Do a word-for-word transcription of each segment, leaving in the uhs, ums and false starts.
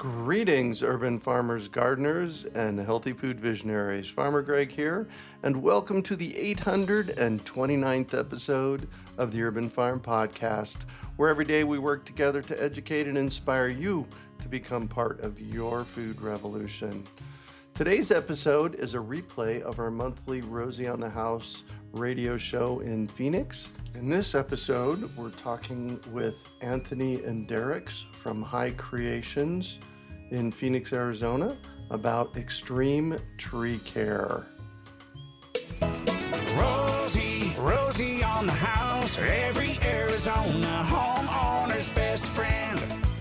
Greetings, urban farmers, gardeners, and healthy food visionaries. Farmer Greg here, and welcome to the eight hundred twenty-ninth episode of the Urban Farm Podcast, where every day we work together to educate and inspire you to become part of your food revolution. Today's episode is a replay of our monthly Rosie on the House radio show in Phoenix. In this episode, we're talking with Anthony and Derek from High Creations in Phoenix, Arizona, about extreme tree care. Rosie, Rosie on the House, every Arizona homeowner's best friend.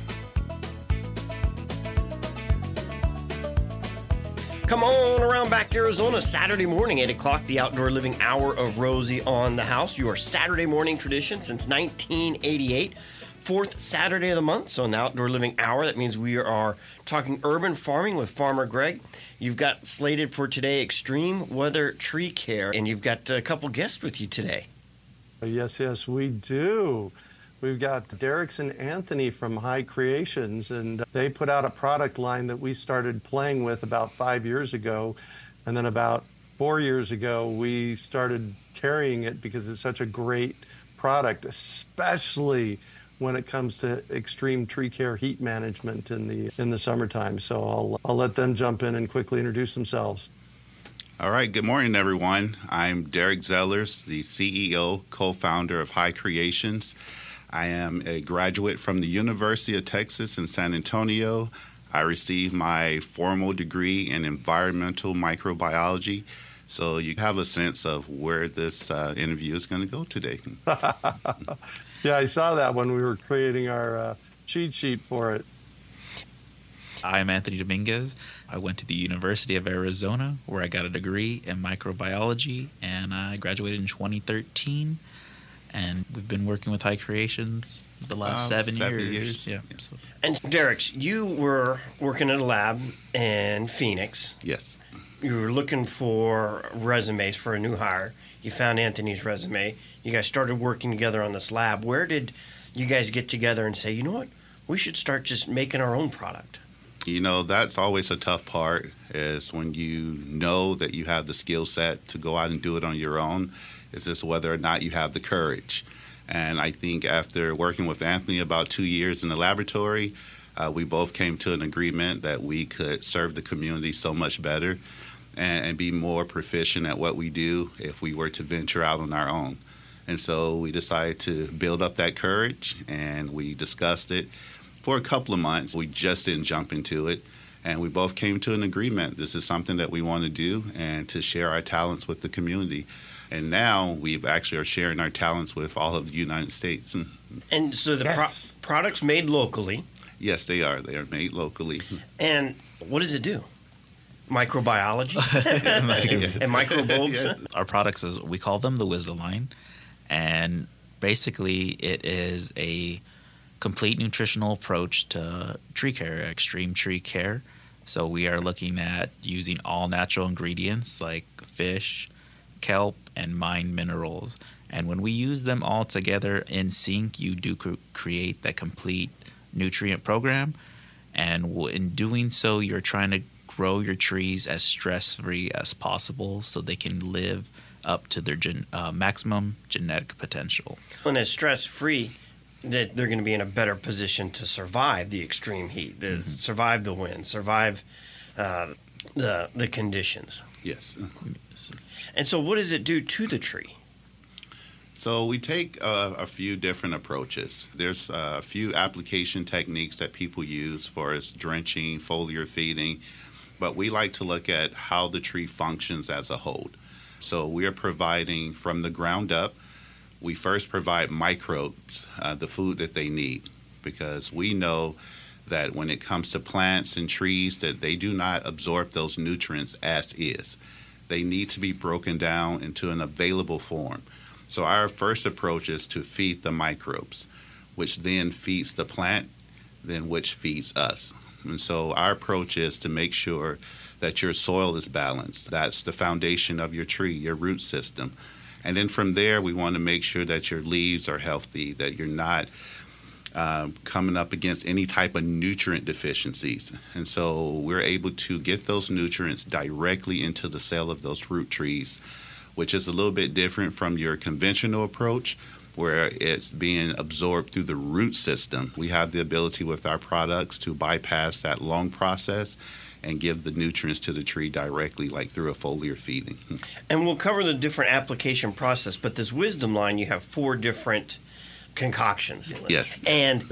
Come on around back to Arizona, Saturday morning, eight o'clock, the outdoor living hour of Rosie on the House, your Saturday morning tradition since nineteen eighty-eight. Fourth Saturday of the month, so in the outdoor living hour, that means we are talking urban farming with Farmer Greg. You've got slated for today extreme weather tree care, and you've got a couple guests with you today. Yes, yes, we do. We've got Derek and Anthony from High Creations, and they put out a product line that we started playing with about five years ago, and then about four years ago, we started carrying it because it's such a great product, especially when it comes to extreme tree care heat management in the in the summertime. So I'll I'll let them jump in and quickly introduce themselves. All right, good morning, everyone. I'm Derek Zellers, the C E O, co-founder of High Creations. I am a graduate from the University of Texas in San Antonio. I received my formal degree in environmental microbiology. So you have a sense of where this uh, interview is going to go today. Yeah, I saw that when we were creating our uh, cheat sheet for it. I'm Anthony Dominguez. I went to the University of Arizona, where I got a degree in microbiology, and I graduated in twenty thirteen. And we've been working with High Creations the last um, seven, seven years. years. Yeah. Yes. And Derek, you were working at a lab in Phoenix. Yes. You were looking for resumes for a new hire. You found Anthony's resume. You guys started working together on this lab. Where did you guys get together and say, you know what, we should start just making our own product? You know, that's always a tough part, is when you know that you have the skill set to go out and do it on your own. It's just whether or not you have the courage. And I think after working with Anthony about two years in the laboratory, uh, we both came to an agreement that we could serve the community so much better and, and be more proficient at what we do if we were to venture out on our own. And so we decided to build up that courage, and we discussed it for a couple of months. We just didn't jump into it, and we both came to an agreement. This is something that we want to do and to share our talents with the community. And now we actually are sharing our talents with all of the United States. And so the Yes. pro- product's made locally. Yes, they are. They are made locally. And what does it do? Microbiology and microbes. Yes. Our products, is we call them the Wisdom line. And basically, it is a complete nutritional approach to tree care, extreme tree care. So we are looking at using all natural ingredients like fish, kelp, and mine minerals. And when we use them all together in sync, you do cr- create that complete nutrient program. And w- in doing so, you're trying to grow your trees as stress-free as possible so they can live up to their gen- uh, maximum genetic potential. And as stress-free, that they're going to be in a better position to survive the extreme heat, to mm-hmm. survive the wind, survive uh, the the conditions. Yes. And so what does it do to the tree? So we take uh, a few different approaches. There's uh, a few application techniques that people use for as drenching, foliar feeding, but we like to look at how the tree functions as a whole. So we are providing from the ground up. We first provide microbes uh, the food that they need, because we know that when it comes to plants and trees, that they do not absorb those nutrients as is. They need to be broken down into an available form. So our first approach is to feed the microbes, which then feeds the plant, then which feeds us. And so our approach is to make sure that your soil is balanced. That's the foundation of your tree, your root system. And then from there, we want to make sure that your leaves are healthy, that you're not um, coming up against any type of nutrient deficiencies. And so we're able to get those nutrients directly into the cell of those fruit trees, which is a little bit different from your conventional approach, where it's being absorbed through the root system. We have the ability with our products to bypass that long process and give the nutrients to the tree directly, like through a foliar feeding. And we'll cover the different application process, but this Wisdom line, you have four different concoctions. Yes. And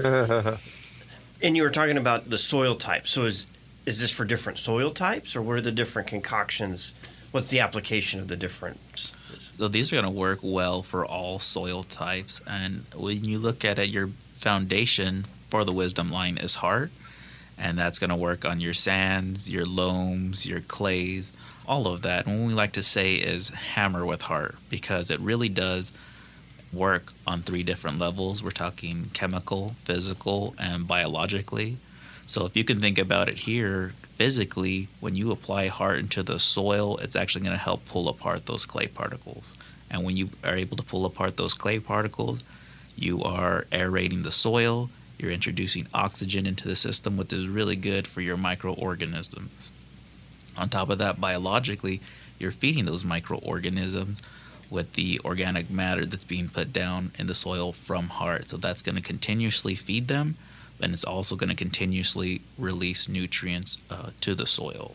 and you were talking about the soil type. So is is this for different soil types, or what are the different concoctions? What's the application of the different? So these are going to work well for all soil types. And when you look at it, your foundation for the Wisdom line is hard. And that's going to work on your sands, your loams, your clays, all of that. And what we like to say is hammer with heart, because it really does work on three different levels. We're talking chemical, physical, and biologically. So if you can think about it here, physically, when you apply heart into the soil, it's actually going to help pull apart those clay particles. And when you are able to pull apart those clay particles, you are aerating the soil, you're introducing oxygen into the system, which is really good for your microorganisms. On top of that, biologically, you're feeding those microorganisms with the organic matter that's being put down in the soil from heart. So that's going to continuously feed them, and it's also going to continuously release nutrients uh, to the soil.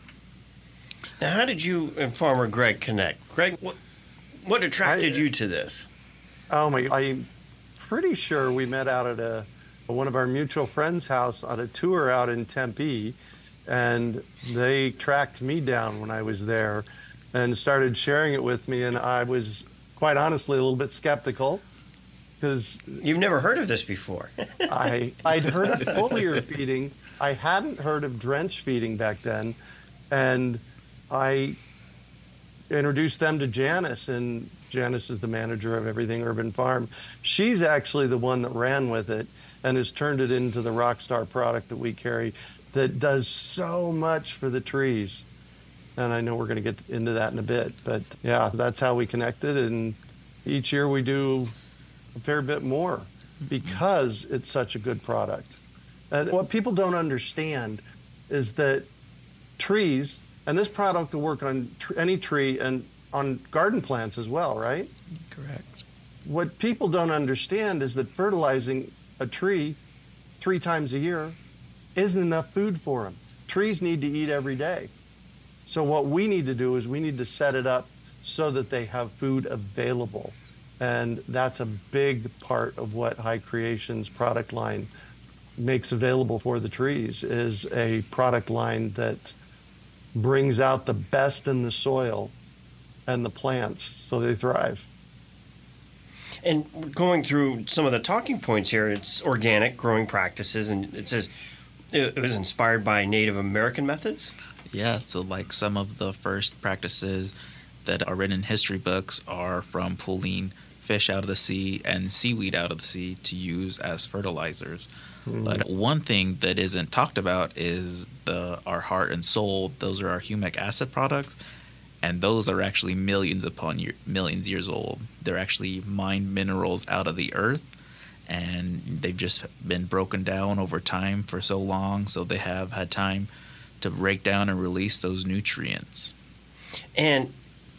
Now, how did you and Farmer Greg connect? Greg, what, what attracted I, you to this? Oh my! I'm pretty sure we met out at a one of our mutual friends' house on a tour out in Tempe, and they tracked me down when I was there and started sharing it with me, and I was quite honestly a little bit skeptical because you've never heard of this before. I I'd heard of foliar feeding. I hadn't heard of drench feeding back then, and I introduced them to Janice, and Janice is the manager of Everything Urban Farm. She's actually the one that ran with it and has turned it into the Rockstar product that we carry that does so much for the trees. And I know we're going to get into that in a bit, but yeah, that's how we connected. And each year we do a fair bit more because it's such a good product. And what people don't understand is that trees, and this product will work on tr- any tree and on garden plants as well, right? Correct. What people don't understand is that fertilizing a tree three times a year isn't enough food for them. Trees need to eat every day. So what we need to do is we need to set it up so that they have food available. And that's a big part of what High Creations product line makes available for the trees, is a product line that brings out the best in the soil and the plants so they thrive. And going through some of the talking points here, it's organic growing practices, and it says it was inspired by Native American methods. Yeah, so like some of the first practices that are written in history books are from pulling fish out of the sea and seaweed out of the sea to use as fertilizers. Mm. But one thing that isn't talked about is the our heart and soul. Those are our humic acid products, and those are actually millions upon year, millions years old. They're actually mined minerals out of the earth, and they've just been broken down over time for so long, so they have had time to break down and release those nutrients. And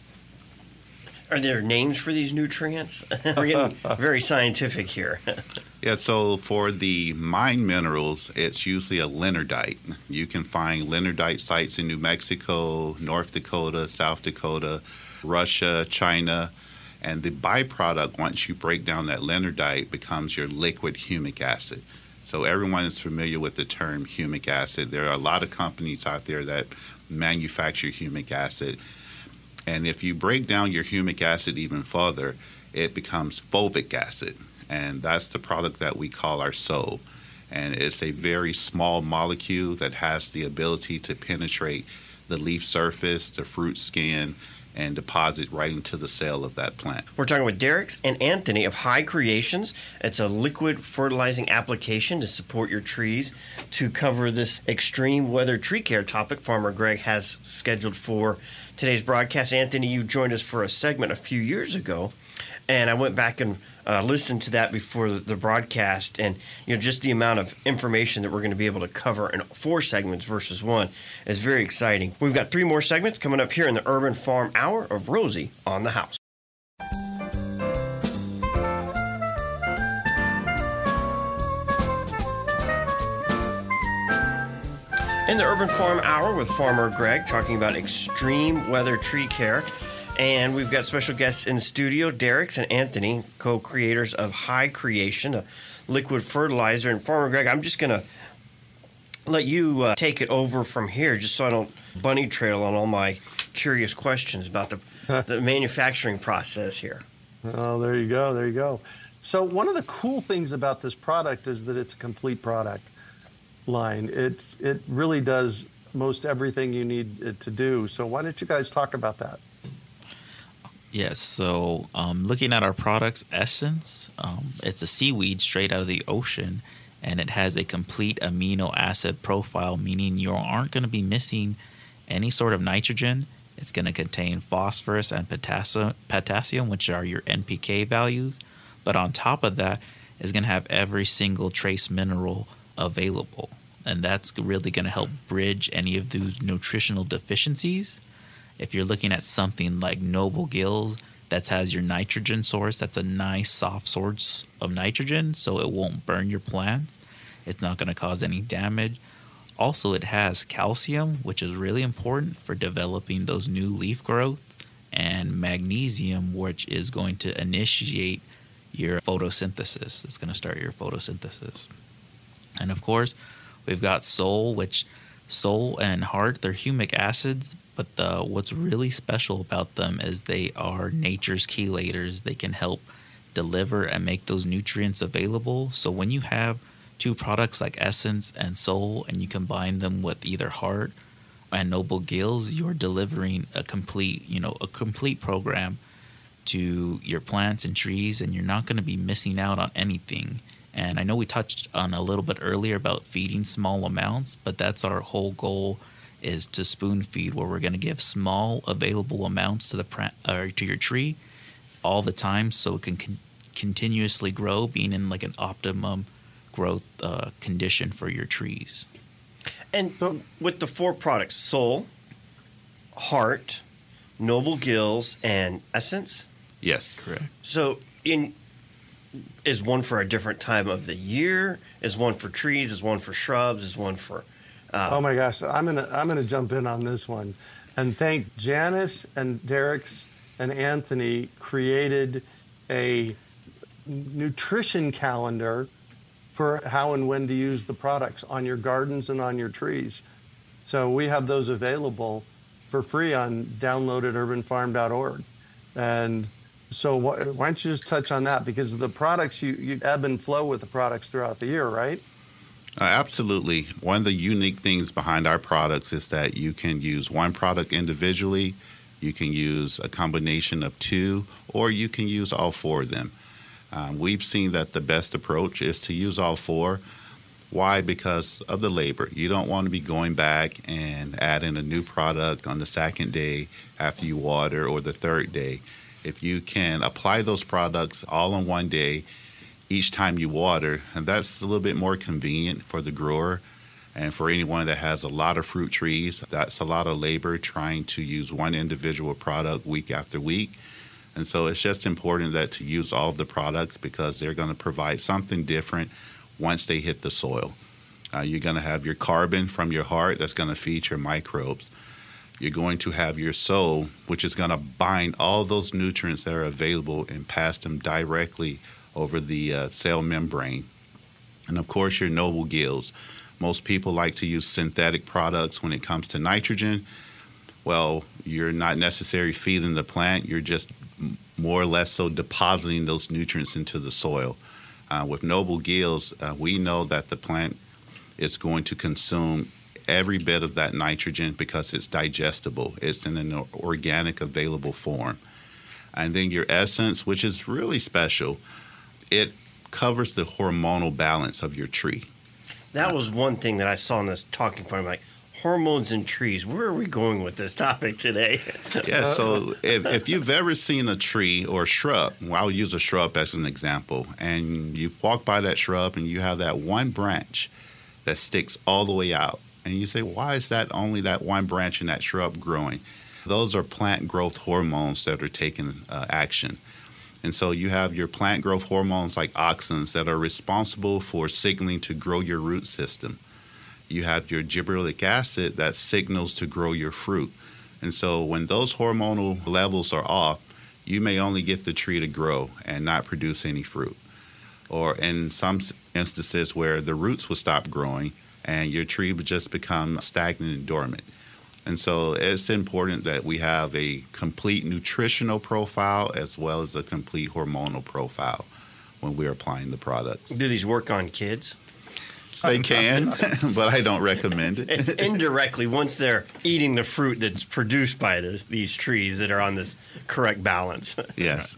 are there names for these nutrients? We're getting very scientific here. Yeah, so for the mine minerals, it's usually a lignardite. You can find lignardite sites in New Mexico, North Dakota, South Dakota, Russia, China. And the byproduct, once you break down that lignardite, becomes your liquid humic acid. So everyone is familiar with the term humic acid. There are a lot of companies out there that manufacture humic acid. And if you break down your humic acid even further, it becomes fulvic acid. And that's the product that we call our S O. And it's a very small molecule that has the ability to penetrate the leaf surface, the fruit skin, and deposit right into the cell of that plant. We're talking with Derek and Anthony of High Creations. It's a liquid fertilizing application to support your trees. To cover this extreme weather tree care topic Farmer Greg has scheduled for today's broadcast. Anthony, you joined us for a segment a few years ago, and I went back and uh, listened to that before the, the broadcast, and you know, just the amount of information that we're going to be able to cover in four segments versus one is very exciting. We've got three more segments coming up here in the Urban Farm Hour of Rosie on the House. In the Urban Farm Hour with Farmer Greg, talking about extreme weather tree care. And we've got special guests in the studio, Derek and Anthony, co-creators of High Creation, a liquid fertilizer. And Farmer Greg, I'm just going to let you uh, take it over from here, just so I don't bunny trail on all my curious questions about the, the manufacturing process here. Oh, there you go. There you go. So one of the cool things about this product is that it's a complete product line. It's it really does most everything you need it to do. So why don't you guys talk about that? Yes. So um, looking at our product's essence, um, it's a seaweed straight out of the ocean, and it has a complete amino acid profile, meaning you aren't going to be missing any sort of nitrogen. It's going to contain phosphorus and potassium, potassium, which are your N P K values. But on top of that, it's going to have every single trace mineral available. And that's really going to help bridge any of those nutritional deficiencies. If you're looking at something like Noble Gills that has your nitrogen source, that's a nice soft source of nitrogen, so it won't burn your plants. It's not going to cause any damage. Also, it has calcium, which is really important for developing those new leaf growth, and magnesium, which is going to initiate your photosynthesis. It's going to start your photosynthesis. And of course, we've got Soul, which Soul and Heart, they're humic acids, but the, what's really special about them is they are nature's chelators. They can help deliver and make those nutrients available. So when you have two products like Essence and Soul, and you combine them with either Heart and Noble Gills, you're delivering a complete, you know, a complete program to your plants and trees, and you're not going to be missing out on anything. And I know we touched on a little bit earlier about feeding small amounts, but that's our whole goal, is to spoon feed, where we're going to give small available amounts to the pra- or to your tree all the time, so it can con- continuously grow, being in like an optimum growth uh, condition for your trees. And so, with the four products, Soul, Heart, Noble Gills, and Essence? Yes. Correct. So in is one for a different time of the year? Is one for trees? Is one for shrubs? Is one for... Uh, Oh my gosh, I'm gonna I'm gonna jump in on this one, and thank Janice and Derek's and Anthony created a nutrition calendar for how and when to use the products on your gardens and on your trees. So we have those available for free on download at urban farm dot org. And so wh- why don't you just touch on that, because the products you, you ebb and flow with the products throughout the year, right? Uh, absolutely. One of the unique things behind our products is that you can use one product individually, you can use a combination of two, or you can use all four of them. Um, we've seen that the best approach is to use all four. Why? Because of the labor. You don't want to be going back and adding a new product on the second day after you water, or the third day. If you can apply those products all in one day, each time you water, and that's a little bit more convenient for the grower, and for anyone that has a lot of fruit trees, that's a lot of labor trying to use one individual product week after week. And so it's just important that to use all of the products, because they're going to provide something different once they hit the soil. Uh, you're going to have your carbon from your heart that's going to feed your microbes. You're going to have your soul, which is going to bind all those nutrients that are available and pass them directly over the uh, cell membrane. And of course, your Noble Gills. Most people like to use synthetic products when it comes to nitrogen. Well, you're not necessarily feeding the plant. You're just more or less so depositing those nutrients into the soil. Uh, with Noble Gills, uh, we know that the plant is going to consume every bit of that nitrogen because it's digestible. It's in an organic available form. And then your Essence, which is really special, it covers the hormonal balance of your tree. that was one thing that I saw in this talking point. I'm like, hormones in trees. Where are we going with this topic today? Yeah, so if, if you've ever seen a tree or a shrub, well, I'll use a shrub as an example, and you've walked by that shrub and you have that one branch that sticks all the way out, and you say, why is that only that one branch in that shrub growing? Those are plant growth hormones that are taking uh, action. And so you have your plant growth hormones like auxins that are responsible for signaling to grow your root system. You have your gibberellic acid that signals to grow your fruit. And so when those hormonal levels are off, you may only get the tree to grow and not produce any fruit. Or in some instances where the roots will stop growing and your tree would just become stagnant and dormant. And so it's important that we have a complete nutritional profile as well as a complete hormonal profile when we're applying the products. Do these work on kids? They can, but I don't recommend it. And indirectly, once they're eating the fruit that's produced by this, these trees that are on this correct balance. Yes.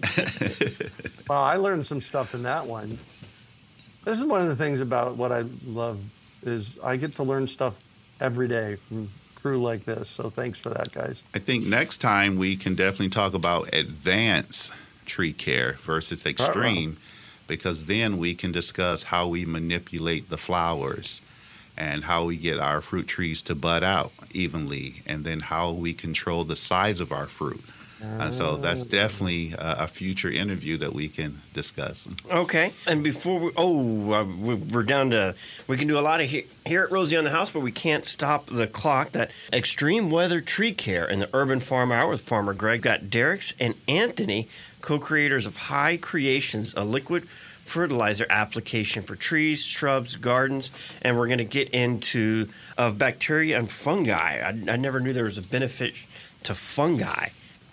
Well, I learned some stuff in that one. This is one of the things about what I love is I get to learn stuff every day from crew like this. So thanks for that, guys. I think next time we can definitely talk about advanced tree care versus extreme. Uh-oh. Because then we can discuss how we manipulate the flowers and how we get our fruit trees to bud out evenly, and then how we control the size of our fruit. And so that's definitely a, a future interview that we can discuss. Okay. And before we, oh, uh, we're down to, we can do a lot of he, here at Rosie on the House, but we can't stop the clock. That extreme weather tree care in the Urban Farm Hour with Farmer Greg. Got Derek and Anthony, co-creators of High Creations, a liquid fertilizer application for trees, shrubs, gardens, and we're going to get into uh, bacteria and fungi. I, I never knew there was a benefit to fungi.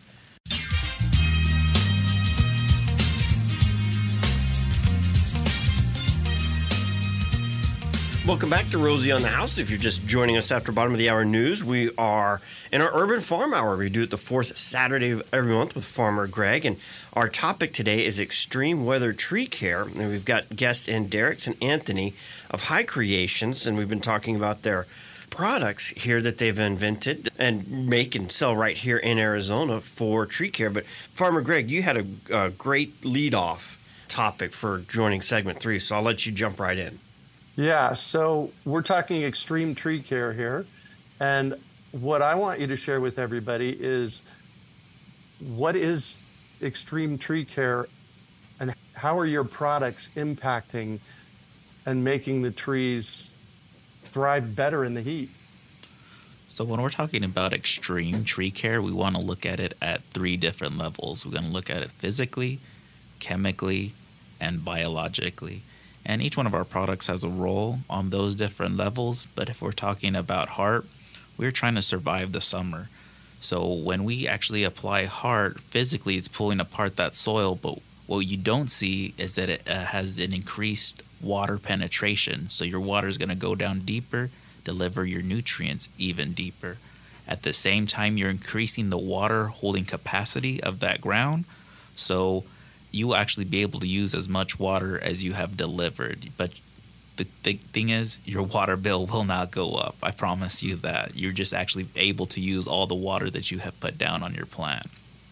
Welcome back to Rosie on the House. If you're just joining us after bottom of the hour news, we are in our Urban Farm Hour. We do it the fourth Saturday of every month with Farmer Greg, and our topic today is extreme weather tree care. And we've got guests in Derek and Anthony of High Creations, and we've been talking about their products here that they've invented and make and sell right here in Arizona for tree care. But Farmer Greg, you had a, a great lead-off topic for joining segment three, so I'll let you jump right in. Yeah, so we're talking extreme tree care here. And what I want you to share with everybody is what is extreme tree care and how are your products impacting and making the trees thrive better in the heat? So when we're talking about extreme tree care, we want to look at it at three different levels. We're going to look at it physically, chemically, and biologically. And each one of our products has a role on those different levels. But if we're talking about heart, we're trying to survive the summer. So when we actually apply heart, physically it's pulling apart that soil. But what you don't see is that it uh, has an increased water penetration. So your water is going to go down deeper, deliver your nutrients even deeper. At the same time, you're increasing the water holding capacity of that ground. So you will actually be able to use as much water as you have delivered. But the, the thing is, your water bill will not go up. I promise you that. You're just actually able to use all the water that you have put down on your plant.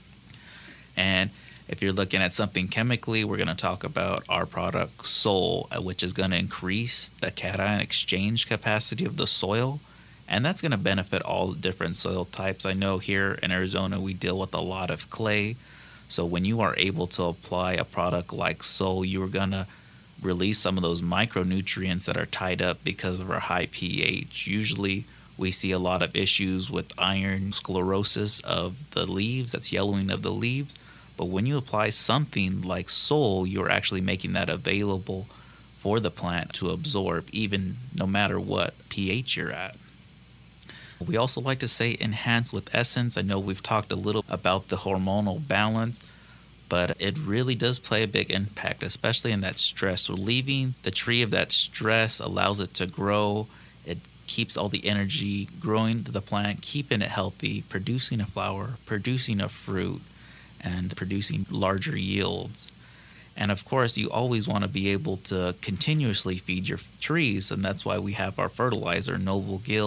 And if you're looking at something chemically, we're going to talk about our product Sol, which is going to increase the cation exchange capacity of the soil. And that's going to benefit all different soil types. I know here in Arizona, we deal with a lot of clay. So when you are able to apply a product like Sol, you're going to release some of those micronutrients that are tied up because of our high pH. Usually we see a lot of issues with iron sclerosis of the leaves, that's yellowing of the leaves. But when you apply something like Sol, you're actually making that available for the plant to absorb, even no matter what pH you're at. We also like to say enhance with essence. I know we've talked a little about the hormonal balance, but it really does play a big impact, especially in that stress. Relieving the tree of that stress allows it to grow. It keeps all the energy growing to the plant, keeping it healthy, producing a flower, producing a fruit, and producing larger yields. And of course, you always want to be able to continuously feed your trees, and that's why we have our fertilizer, Noble Gills.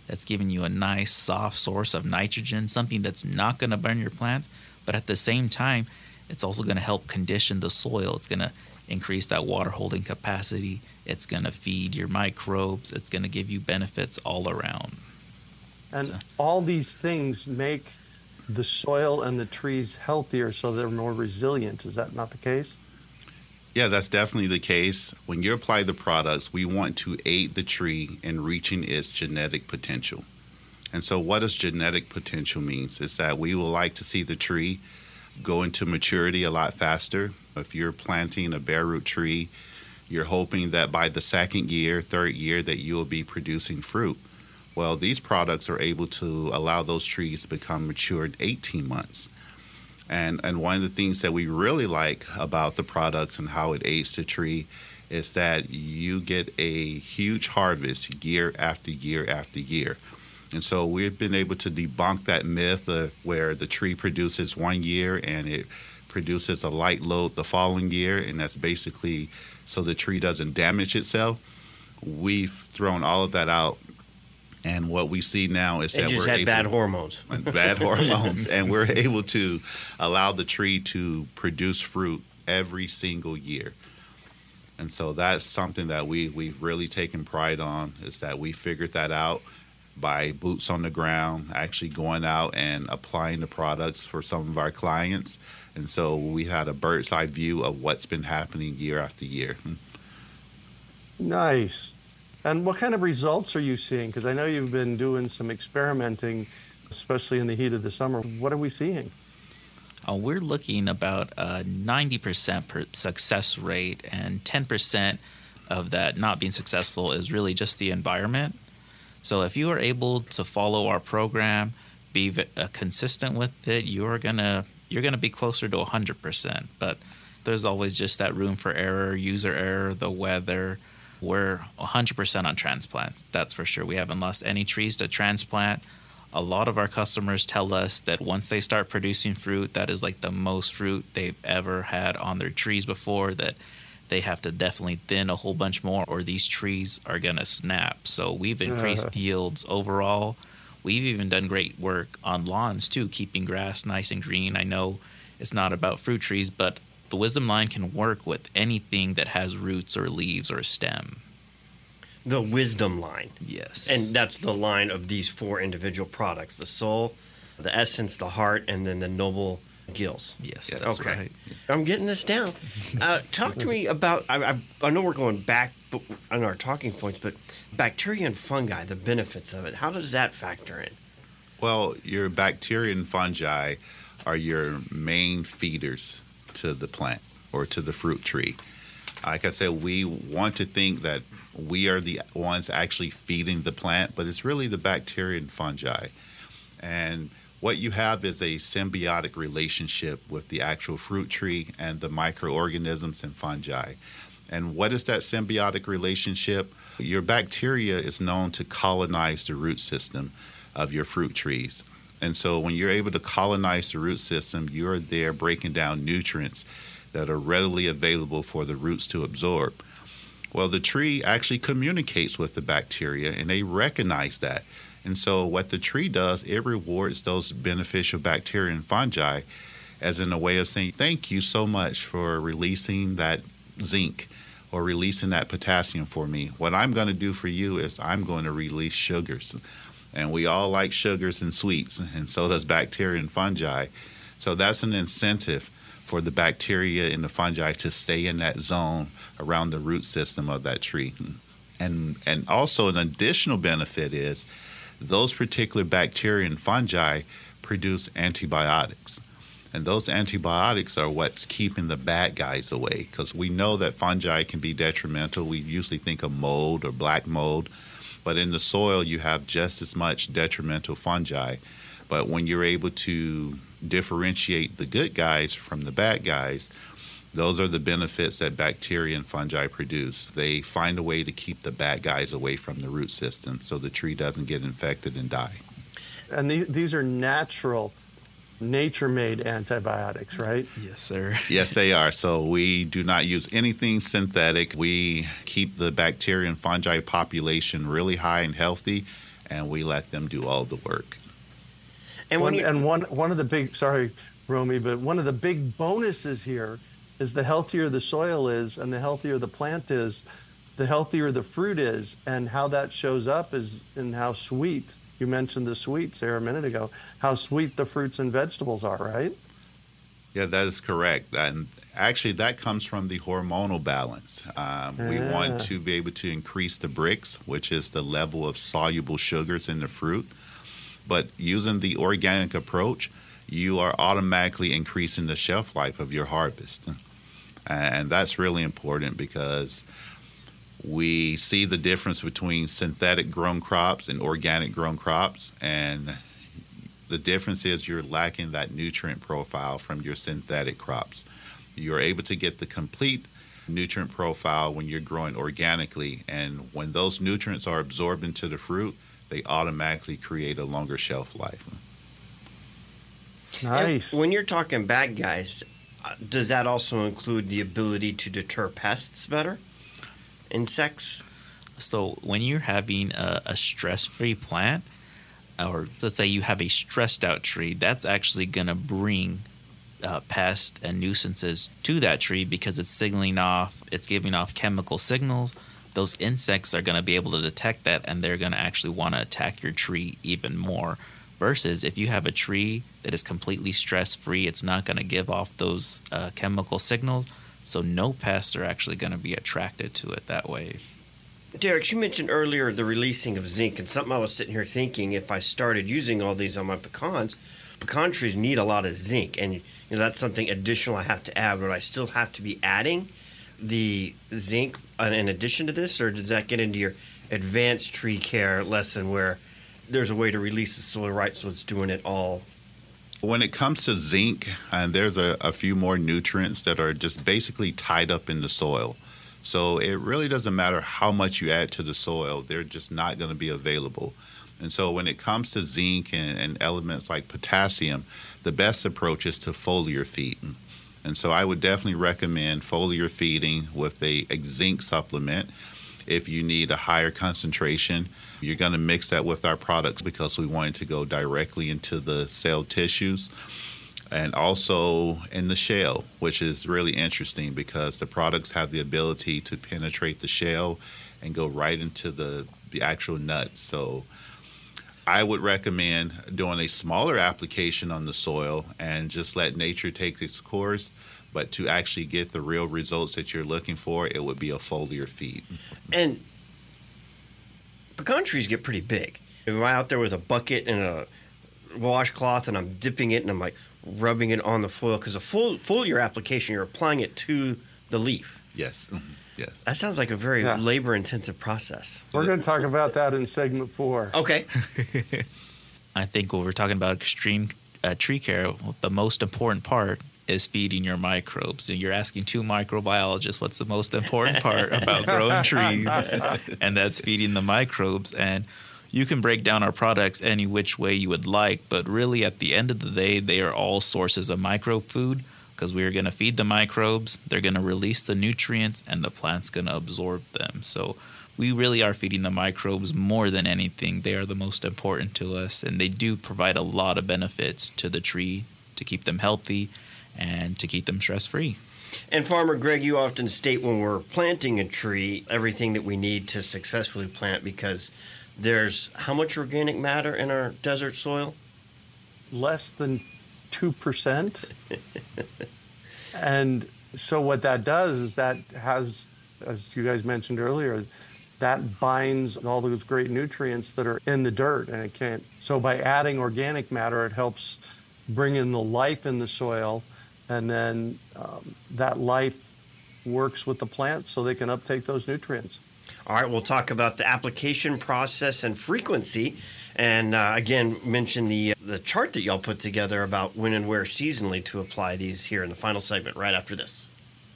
that's giving you a nice soft source of nitrogen, something that's not going to burn your plants, but at the same time, it's also going to help condition the soil. It's going to increase that water holding capacity. It's going to feed your microbes. It's going to give you benefits all around. And So- all these things make the soil and the trees healthier so they're more resilient. Is that not the case? Yeah, that's definitely the case. When you apply the products, we want to aid the tree in reaching its genetic potential. And so what does genetic potential means? It's that we will like to see the tree go into maturity a lot faster. If you're planting a bare root tree, you're hoping that by the second year, third year, that you will be producing fruit. Well, these products are able to allow those trees to become mature in eighteen months. And and one of the things that we really like about the products and how it aids the tree is that you get a huge harvest year after year after year. And so we've been able to debunk that myth uh, where the tree produces one year and it produces a light load the following year, and that's basically so the tree doesn't damage itself. We've thrown all of that out. And what we see now is It that just we're had able, bad hormones. and bad hormones, and we're able to allow the tree to produce fruit every single year. And so that's something that we, we've really taken pride on, is that we figured that out by boots on the ground, actually going out and applying the products for some of our clients. And so we had a bird's eye view of what's been happening year after year. Nice. And what kind of results are you seeing? Because I know you've been doing some experimenting, especially in the heat of the summer. What are we seeing? Uh, we're looking about a ninety percent per success rate, and ten percent of that not being successful is really just the environment. So if you are able to follow our program, be v- uh, consistent with it, you're gonna you're gonna be closer to one hundred percent. But there's always just that room for error, user error, the weather. We're one hundred percent on transplants, that's for sure. We haven't lost any trees to transplant. A lot of our customers tell us that once they start producing fruit, that is like the most fruit they've ever had on their trees before, that they have to definitely thin a whole bunch more or these trees are going to snap. So we've increased Uh. yields overall. We've even done great work on lawns too, keeping grass nice and green. I know it's not about fruit trees, but the Wisdom line can work with anything that has roots or leaves or stem. The Wisdom line. Yes. And that's the line of these four individual products: the soul, the essence, the heart, and then the noble gills. yes, Yeah, that's okay. right. I'm getting this down. Uh, talk to me about, I, I, I know we're going back on our talking points, but bacteria and fungi, the benefits of it, how does that factor in? Well, your bacteria and fungi are your main feeders to the plant or to the fruit tree. Like I said, we want to think that we are the ones actually feeding the plant, but it's really the bacteria and fungi. And what you have is a symbiotic relationship with the actual fruit tree and the microorganisms and fungi. And what is that symbiotic relationship? Your bacteria is known to colonize the root system of your fruit trees. And so when you're able to colonize the root system, you're there breaking down nutrients that are readily available for the roots to absorb. Well, the tree actually communicates with the bacteria, and they recognize that. And so what the tree does, it rewards those beneficial bacteria and fungi as in a way of saying, thank you so much for releasing that zinc or releasing that potassium for me. What I'm going to do for you is I'm going to release sugars. And we all like sugars and sweets, and so does bacteria and fungi. So that's an incentive for the bacteria and the fungi to stay in that zone around the root system of that tree. And and also an additional benefit is those particular bacteria and fungi produce antibiotics. And those antibiotics are what's keeping the bad guys away, because we know that fungi can be detrimental. We usually think of mold or black mold, but in the soil you have just as much detrimental fungi. But when you're able to differentiate the good guys from the bad guys, those are the benefits that bacteria and fungi produce. They find a way to keep the bad guys away from the root system so the tree doesn't get infected and die. And the, these are natural, nature-made antibiotics, right? Yes, sir. Yes, they are. So we do not use anything synthetic. We keep the bacteria and fungi population really high and healthy, and we let them do all the work. And when One, you, and one one of the big sorry, Romy, but one of the big bonuses here is the healthier the soil is and the healthier the plant is, the healthier the fruit is, and how that shows up is in how sweet. You mentioned the sweets there a minute ago. How sweet the fruits and vegetables are, right? Yeah, that is correct. And actually, that comes from the hormonal balance. Um, We Ah. want to be able to increase the Brix, which is the level of soluble sugars in the fruit. But using the organic approach, you are automatically increasing the shelf life of your harvest. And that's really important because we see the difference between synthetic grown crops and organic grown crops. And the difference is you're lacking that nutrient profile from your synthetic crops. You're able to get the complete nutrient profile when you're growing organically. And when those nutrients are absorbed into the fruit, they automatically create a longer shelf life. Nice. and when you're talking bad guys, uh, does that also include the ability to deter pests better? Insects? So when you're having a, a stress-free plant, or let's say you have a stressed-out tree, that's actually going to bring uh, pests and nuisances to that tree because it's signaling off, it's giving off chemical signals. Those insects are going to be able to detect that, and they're going to actually want to attack your tree even more. Versus if you have a tree that is completely stress-free, it's not going to give off those uh, chemical signals, so no pests are actually going to be attracted to it that way. Derek, you mentioned earlier the releasing of zinc, and something I was sitting here thinking, if I started using all these on my pecans, pecan trees need a lot of zinc, and you know that's something additional I have to add. Would I still have to be adding the zinc in addition to this, or does that get into your advanced tree care lesson where there's a way to release the soil right so it's doing it all? When it comes to zinc, and there's a, a few more nutrients that are just basically tied up in the soil. So it really doesn't matter how much you add to the soil, they're just not going to be available. And so when it comes to zinc and, and elements like potassium, the best approach is to foliar feed. And so I would definitely recommend foliar feeding with a, a zinc supplement. If you need a higher concentration, you're going to mix that with our products because we want it to go directly into the cell tissues. And also in the shell, which is really interesting because the products have the ability to penetrate the shell and go right into the, the actual nut. So I would recommend doing a smaller application on the soil and just let nature take its course. But to actually get the real results that you're looking for, it would be a foliar feed. And pecan trees get pretty big. If I'm out there with a bucket and a washcloth and I'm dipping it and I'm like rubbing it on the foil, because a full foliar application, you're applying it to the leaf. Yes. Mhm. Yes. That sounds like a very Yeah. labor-intensive process. We're going to talk about that in segment four. Okay. I think when we're talking about extreme uh, tree care, the most important part is feeding your microbes. And you're asking two microbiologists what's the most important part about growing trees, and that's feeding the microbes. And you can break down our products any which way you would like, but really at the end of the day, they are all sources of microbe food because we are going to feed the microbes, they're going to release the nutrients, and the plant's going to absorb them. So we really are feeding the microbes more than anything. They are the most important to us, and they do provide a lot of benefits to the tree to keep them healthy and to keep them stress-free. And Farmer Greg, you often state when we're planting a tree, everything that we need to successfully plant, because there's how much organic matter in our desert soil? Less than two percent. And so what that does is that has, as you guys mentioned earlier, that binds all those great nutrients that are in the dirt, and it can't. So by adding organic matter, it helps bring in the life in the soil, and then um, that life works with the plants so they can uptake those nutrients. All right, we'll talk about the application process and frequency. And uh, again, mention the the chart that y'all put together about when and where seasonally to apply these here in the final segment right after this.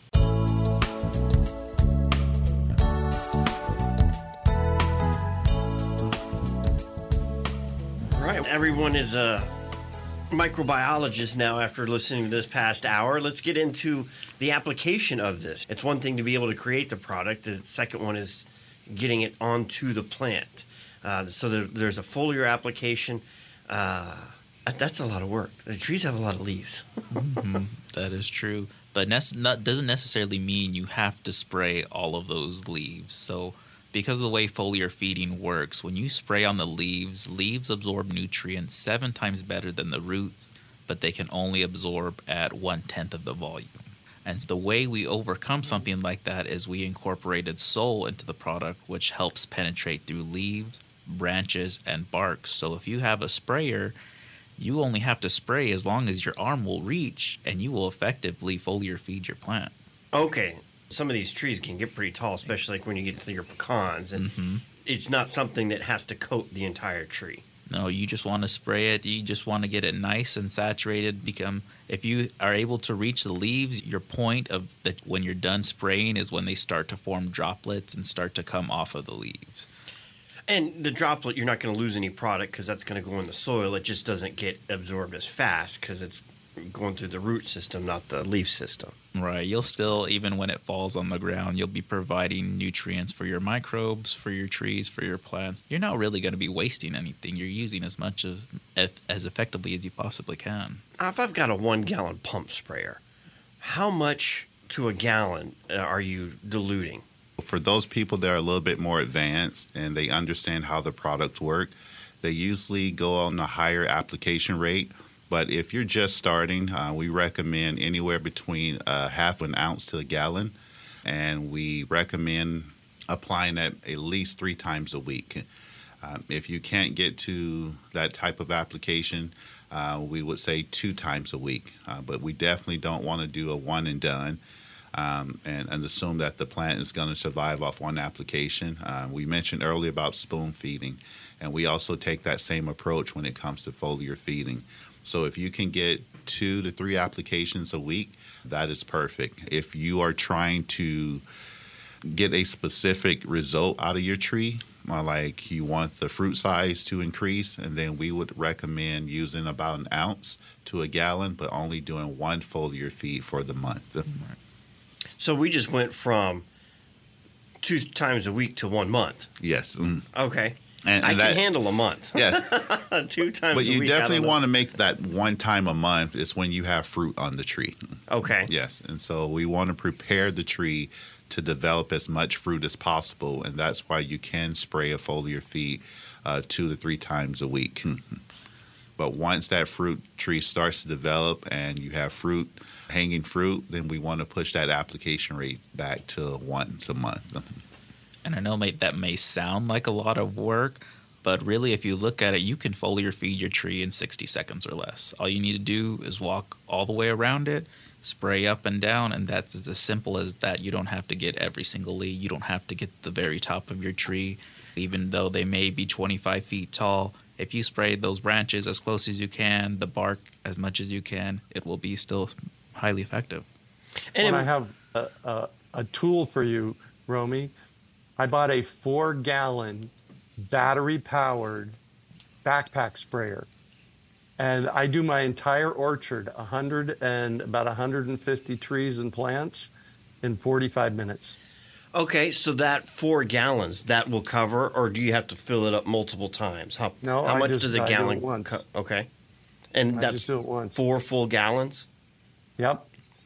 All right, everyone is a microbiologist now after listening to this past hour. Let's get into the application of this. It's one thing to be able to create the product. The second one is getting it onto the plant. Uh, so there, there's a foliar application. Uh, that's a lot of work. The trees have a lot of leaves. Mm-hmm. That is true. But nec- not, doesn't necessarily mean you have to spray all of those leaves. So because of the way foliar feeding works, when you spray on the leaves, leaves absorb nutrients seven times better than the roots, but they can only absorb at one-tenth of the volume. And the way we overcome something like that is we incorporated Sol into the product, which helps penetrate through leaves, branches, and bark. So if you have a sprayer, you only have to spray as long as your arm will reach, and you will effectively foliar feed your plant. Okay. Some of these trees can get pretty tall, especially like when you get to your pecans, and Mm-hmm. it's not something that has to coat the entire tree. No, you just want to spray it. You just want to get it nice and saturated. Become if you are able to reach the leaves, your point of the, when you're done spraying is when they start to form droplets and start to come off of the leaves. And the droplet, you're not going to lose any product because that's going to go in the soil. It just doesn't get absorbed as fast because it's going through the root system, not the leaf system. Right. You'll still, even when it falls on the ground, you'll be providing nutrients for your microbes, for your trees, for your plants. You're not really going to be wasting anything. You're using as much of, as effectively as you possibly can. If I've got a one-gallon pump sprayer, how much to a gallon uh, are you diluting? For those people that are a little bit more advanced and they understand how the products work, they usually go on a higher application rate. But if you're just starting, uh, we recommend anywhere between a half an ounce to a gallon. And we recommend applying that at least three times a week. Um, if you can't get to that type of application, uh, we would say two times a week. Uh, but we definitely don't want to do a one and done. Um, and, and assume that the plant is going to survive off one application. Uh, we mentioned earlier about spoon feeding, and we also take that same approach when it comes to foliar feeding. So if you can get two to three applications a week, that is perfect. If you are trying to get a specific result out of your tree, like you want the fruit size to increase, and then we would recommend using about an ounce to a gallon, but only doing one foliar feed for the month. Right. So we just went from two times a week to one month. Yes. Mm. Okay. And, I and can that, handle a month. Yes. Two times But a you week. I definitely don't know. want to make that one time a month is when you have fruit on the tree. Okay. Yes. And so we want to prepare the tree to develop as much fruit as possible. And that's why you can spray a foliar feed uh, two to three times a week. But once that fruit tree starts to develop and you have fruit, hanging fruit, then we want to push that application rate back to once a month. And I know may, that may sound like a lot of work, but really if you look at it, you can foliar feed your tree in sixty seconds or less. All you need to do is walk all the way around it, spray up and down, and that's as simple as that. You don't have to get every single leaf. You don't have to get the very top of your tree, even though they may be twenty-five feet tall. If you spray those branches as close as you can, the bark as much as you can, it will be still highly effective. And Well, it- I have a, a, a tool for you, Romy. I bought a four-gallon battery-powered backpack sprayer, and I do my entire orchard, a hundred and about one hundred fifty trees and plants, in forty-five minutes. okay, so that four gallons that will cover, or do you have to fill it up multiple times? How, No, how I much just- does a I do it gallon? once. Co- okay, and I that's just do it once. four full gallons. Yep.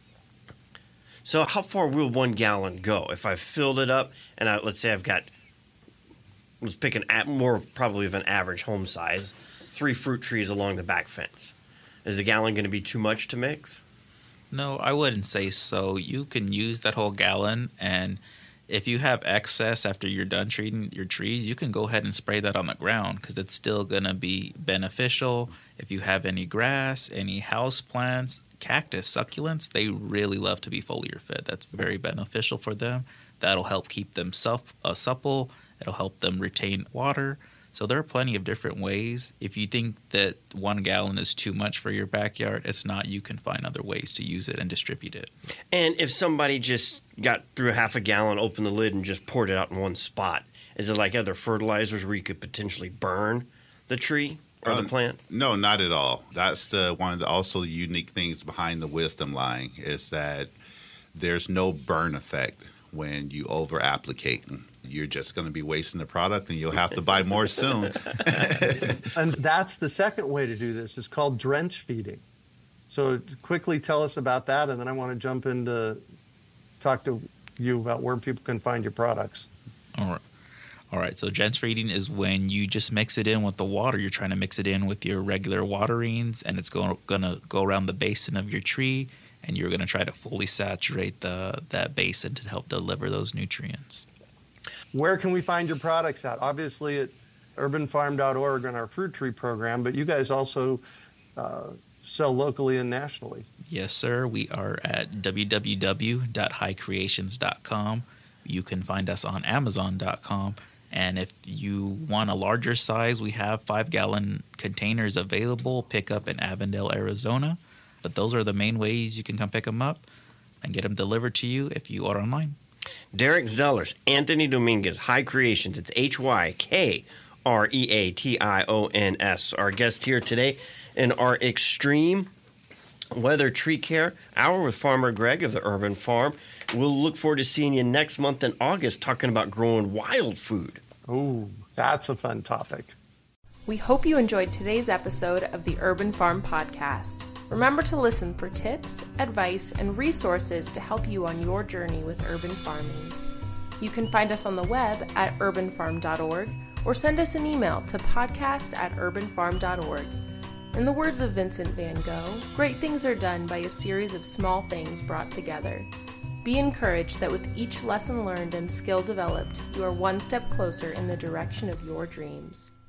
So how far will one gallon go? If I filled it up, and I, let's say I've got, let's pick an a- more probably of an average home size, three fruit trees along the back fence. Is a gallon going to be too much to mix? No, I wouldn't say so. You can use that whole gallon, and if you have excess after you're done treating your trees, you can go ahead and spray that on the ground because it's still going to be beneficial. If you have any grass, any house plants, cactus, succulents, they really love to be foliar fed. That's very beneficial for them. That'll help keep them sup- uh, supple. It'll help them retain water. So there are plenty of different ways. If you think that one gallon is too much for your backyard, it's not. You can find other ways to use it and distribute it. And if somebody just got through half a gallon, opened the lid, and just poured it out in one spot, is it like other fertilizers where you could potentially burn the tree or the Um, plant? No, not at all. That's the one of the also unique things behind the wisdom line is that there's no burn effect when you over applicate. you're just going to be wasting the product and you'll have to buy more soon. And that's the second way to do this. It's called drench feeding. So quickly tell us about that, and then I want to jump into talk to you about where people can find your products. All right. All right. So drench feeding is when you just mix it in with the water. You're trying to mix it in with your regular waterings, and it's going to go around the basin of your tree, and you're going to try to fully saturate the that basin to help deliver those nutrients. Where can we find your products at? Obviously at urban farm dot org on our fruit tree program, but you guys also uh, sell locally and nationally. Yes, sir. We are at w w w dot high creations dot com. You can find us on amazon dot com. And if you want a larger size, we have five-gallon containers available. Pick up in Avondale, Arizona. But those are the main ways you can come pick them up and get them delivered to you if you order online. Derek Zellers, Anthony Dominguez, High Creations. It's H Y K R E A T I O N S. Our guest here today in our Extreme Weather Tree Care Hour with Farmer Greg of the Urban Farm. We'll look forward to seeing you next month in August talking about growing wild food. Oh, that's a fun topic. We hope you enjoyed today's episode of the Urban Farm Podcast. Remember to listen for tips, advice, and resources to help you on your journey with urban farming. You can find us on the web at urban farm dot org or send us an email to podcast at urban farm dot org. In the words of Vincent van Gogh, great things are done by a series of small things brought together. Be encouraged that with each lesson learned and skill developed, you are one step closer in the direction of your dreams.